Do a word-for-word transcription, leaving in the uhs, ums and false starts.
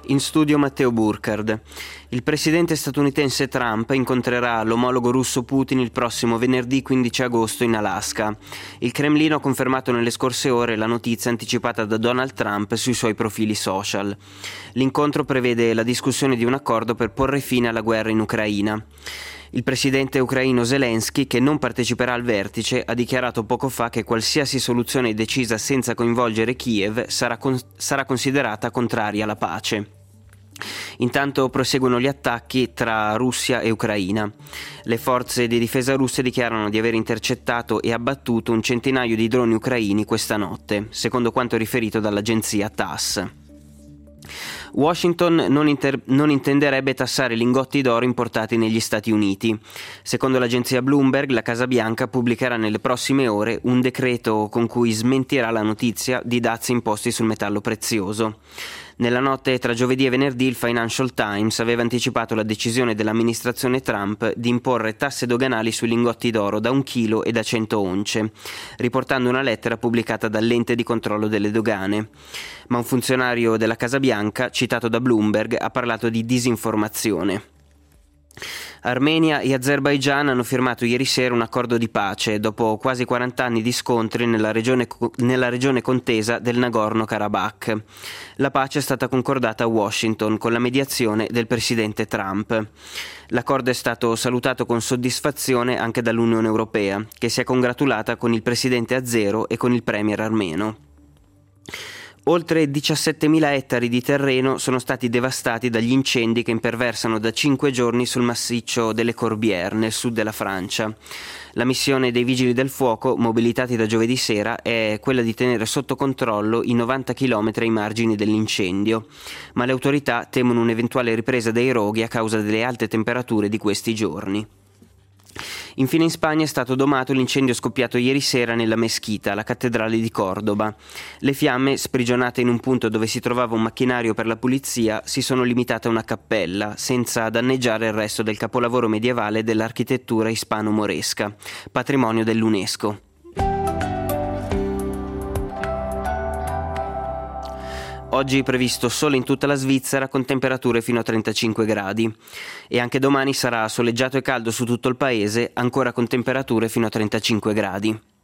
In studio Matteo Burkhardt. Il presidente statunitense Trump incontrerà l'omologo russo Putin il prossimo venerdì quindici agosto in Alaska. Il Cremlino ha confermato nelle scorse ore la notizia anticipata da Donald Trump sui suoi profili social. L'incontro prevede la discussione di un accordo per porre fine alla guerra in Ucraina. Il presidente ucraino Zelensky, che non parteciperà al vertice, ha dichiarato poco fa che qualsiasi soluzione decisa senza coinvolgere Kiev sarà, con- sarà considerata contraria alla pace. Intanto proseguono gli attacchi tra Russia e Ucraina. Le forze di difesa russe dichiarano di aver intercettato e abbattuto un centinaio di droni ucraini questa notte, secondo quanto riferito dall'agenzia T A S S. Washington non, inter- non intenderebbe tassare lingotti d'oro importati negli Stati Uniti. Secondo l'agenzia Bloomberg, la Casa Bianca pubblicherà nelle prossime ore un decreto con cui smentirà la notizia di dazi imposti sul metallo prezioso. Nella notte tra giovedì e venerdì il Financial Times aveva anticipato la decisione dell'amministrazione Trump di imporre tasse doganali sui lingotti d'oro da un chilo e da cento once, riportando una lettera pubblicata dall'ente di controllo delle dogane. Ma un funzionario della Casa Bianca, citato da Bloomberg, ha parlato di disinformazione. Armenia e Azerbaigian hanno firmato ieri sera un accordo di pace dopo quasi quaranta anni di scontri nella regione, nella regione contesa del Nagorno-Karabakh. La pace è stata concordata a Washington con la mediazione del presidente Trump. L'accordo è stato salutato con soddisfazione anche dall'Unione Europea, che si è congratulata con il presidente azero e con il premier armeno. Oltre diciassettemila ettari di terreno sono stati devastati dagli incendi che imperversano da cinque giorni sul massiccio delle Corbières, nel sud della Francia. La missione dei Vigili del Fuoco, mobilitati da giovedì sera, è quella di tenere sotto controllo i novanta chilometri ai margini dell'incendio, ma le autorità temono un'eventuale ripresa dei roghi a causa delle alte temperature di questi giorni. Infine in Spagna è stato domato l'incendio scoppiato ieri sera nella Meschita, la cattedrale di Cordoba. Le fiamme, sprigionate in un punto dove si trovava un macchinario per la pulizia, si sono limitate a una cappella, senza danneggiare il resto del capolavoro medievale dell'architettura ispano-moresca, patrimonio dell'UNESCO. Oggi previsto sole in tutta la Svizzera con temperature fino a trentacinque gradi e anche domani sarà soleggiato e caldo su tutto il paese, ancora con temperature fino a trentacinque gradi.